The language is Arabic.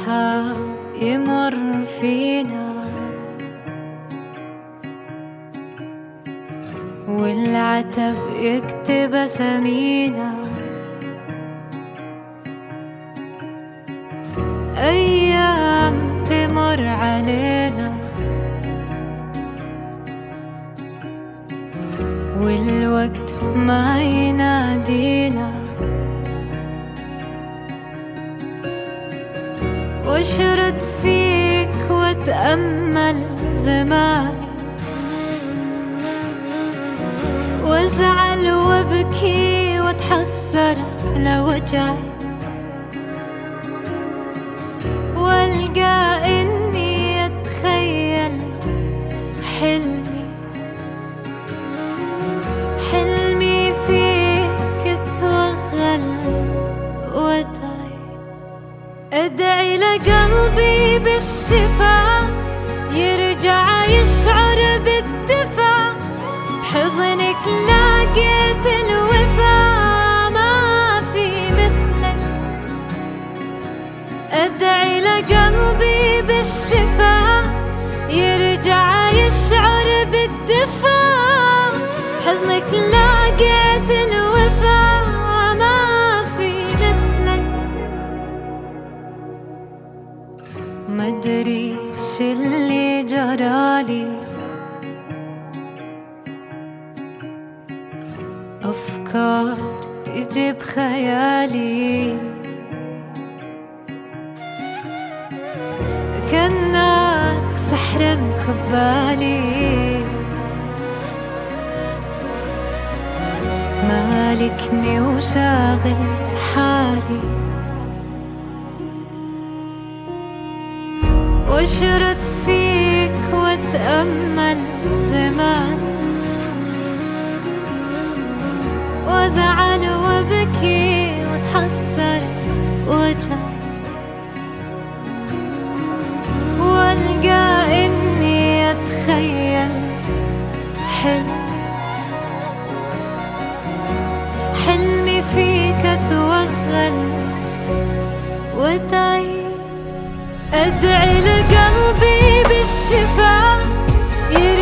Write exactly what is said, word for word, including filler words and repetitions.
السحاب يمر فينا والعتب يكتب أسامينا، أيام تمر علينا والوقت ما ينادينا، واشرد فيك واتأمل زماني، وازعل وابكي واتحسر لوجعي، والقى اني اتخيل حلمي حلمي فيك توغل وادعي، ادعي لقلبي بالشفاء يرجع يشعر بالدفا، بحضنك لقيت الوفا ما في مثلك، ادعي لقلبي بالشفاء يرجع يشعر بالدفا، بحضنك لقيت الوفا ما في مثلك. مدري ش اللي جرالي، أفكار تجي بخيالي كأنك سحر مخبالي، مالكني وشاغل حالي، واشرد فيك واتأمل زماني، وازعل وابكي واتحسر وجعي، والقى اني اتخيل حلمي حلمي فيك توغل وادعي، ادعي لقلبي بالشفاء